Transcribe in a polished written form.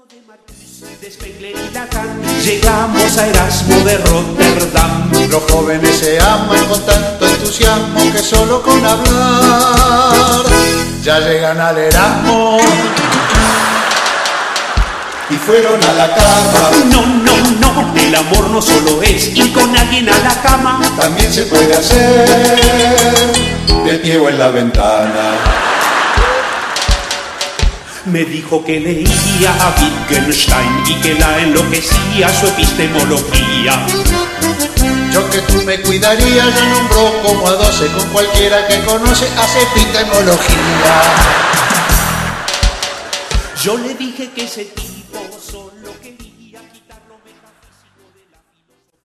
de Marcus, de Spengler y Lacan, llegamos a Erasmo de Rotterdam. Los jóvenes se aman con tanto entusiasmo que solo con hablar ya llegan al Erasmo y fueron a la cama. No, no, no, el amor no solo es ir con alguien a la cama, también se puede hacer de pie o en la ventana. Me dijo que leía a Wittgenstein y que la enloquecía su epistemología. Yo que tú me cuidaría, ya nombró como a 12, con cualquiera que conoce hace epistemología. Yo le dije que ese tipo